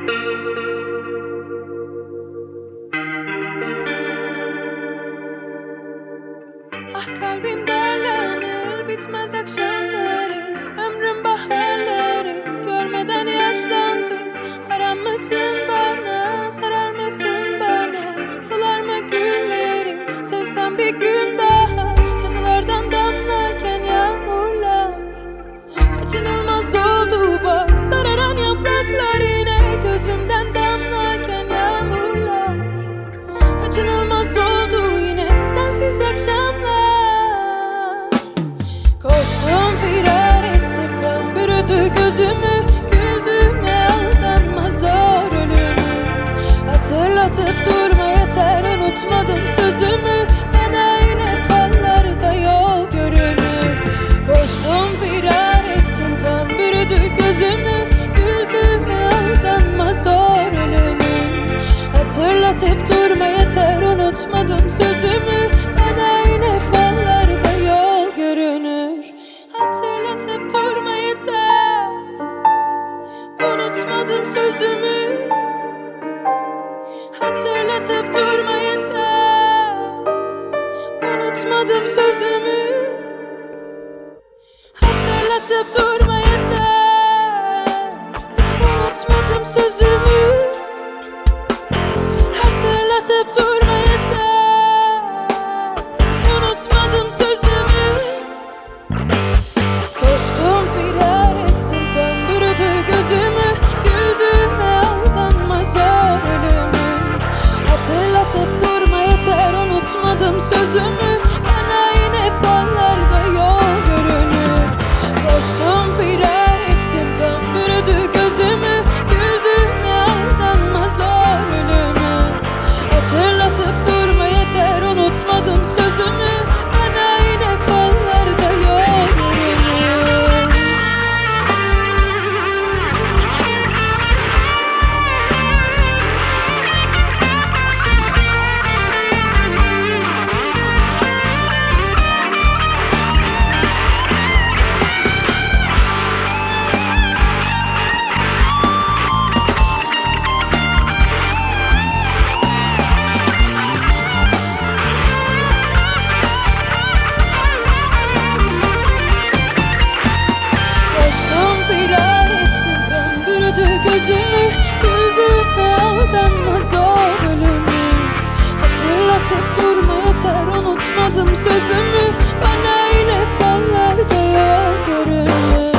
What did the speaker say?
Ah, kalbim derlenir bitmez akşamları, ömrüm baharları görmeden yaşlandı. Haram mısın bana, sarar mısın bana, solar mı güllerim, sevsem bir gün daha. Çatılardan damlarken yağmurlar, kaçınılmaz oldu bak sararan yapraklar, yine gözümden damlarken yağmurlar, kaçınılmaz oldu yine sensiz akşamlar. Koştum firar ettim, kan bürüdü gözümü, güldüğüme aldanma zor ölümü. Hatırlatıp durma yeter, unutmadım sözümü, bana yine fallarda yol görünür. Koştum firar ettim, kan bürüdü gözümü, güldüğüme aldanma zor ölümü. Hatırlatıp durma yeter, unutmadım sözümü, bana yine fallarda yol görünür. Hatırlatıp durma yeter, unutmadım sözümü. Hatırlatıp durma yeter, unutmadım sözümü. Hatırlatıp durma yeter, unutmadım sözümü. Hatırlatıp durma yeter, unutmadım sözümü. Koştum firar ettim, kan bürüdü gözümü, güldüğüme aldanma zor ölümü. Hatırlatıp durma yeter, unutmadım sözümü, bana yine fallarda yol görünür. Koştum firar ettim, kan bürüdü gözümü, güldüğüme aldanma zor ölümü. Hatırlatıp durma yeter, unutmadım sözümü, bana yine fallarda yol görünür. Koştum firar ettim, kan bürüdü gözümü, güldüğüme aldanma zor ölümü. Hatırlatıp durma yeter, unutmadım sözümü, bana yine fallarda yol görünür.